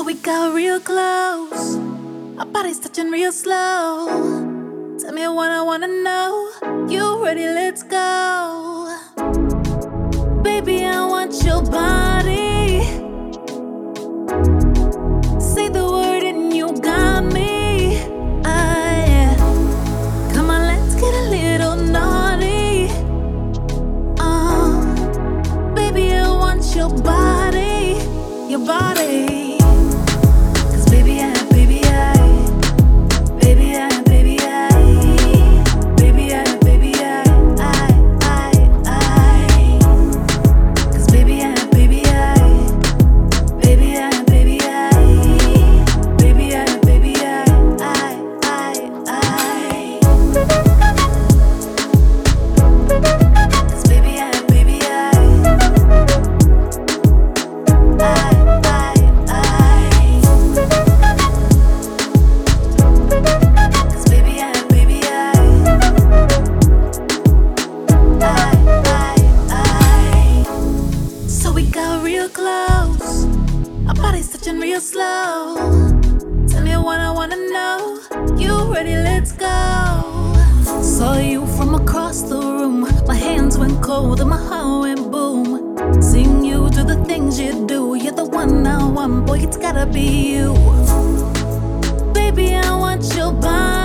we got real close. Our bodies touching real slow. Tell me what I wanna know. You ready? Let's go. Baby, I want your body. Say the word and you got me. Yeah. Come on, let's get a little naughty. Baby, I want your body. Your body. Close, our bodies touching real slow. Tell me what I wanna know. You ready? Let's go. Saw you from across the room. My hands went cold and my heart went boom. Seeing you do the things you do. You're the one I want, boy, it's gotta be you. Baby, I want your body.